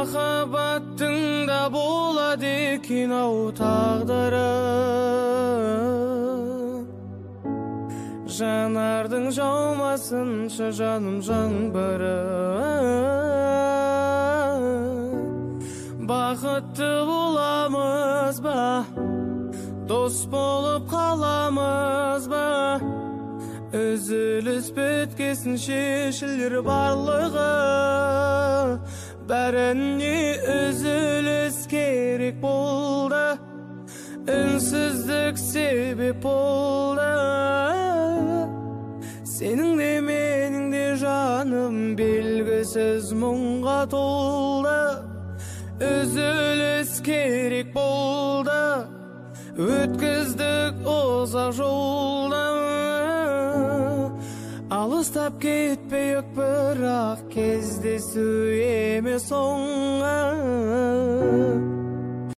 Махаббаттың да болады екен ау тағдыры. Жанардың жаумасыншы жаным жаңбыры. Бақытты боламыз ба, дос болып қаламыз ба? Үзіліс біткесін шешілер барлығы. Бәріне үзіліс керек болды, үнсіздік себеп болды. Сенің де менің де жаным белгісіз мұңға толды. Үзіліс керек болды, өткіздік ұзақ жолды. Алыстап кетпейік, бірақ кездесу емес соңы.